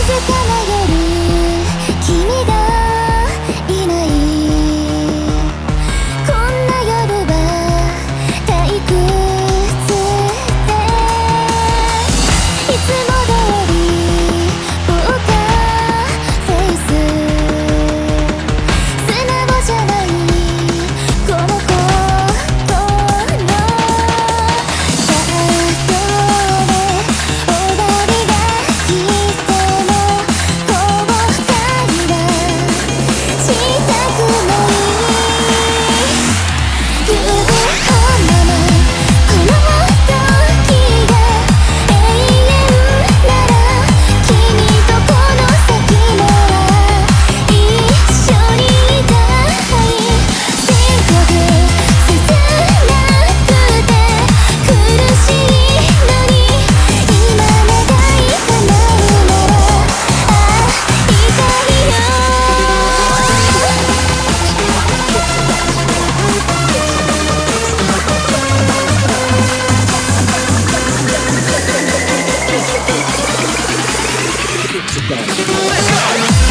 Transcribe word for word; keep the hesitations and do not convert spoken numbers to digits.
かな夜君がいない、こんな夜は退屈で、いつも通りポーカーフェイス、素直じゃないこの子とのたとえ終わりが来ても後悔がしたくない、夕ご飯ままこの時が永遠なら君とこの先も一緒にいたい、せっかく切なくて苦しいのに今願い叶うなら会いたいよ。Let's go.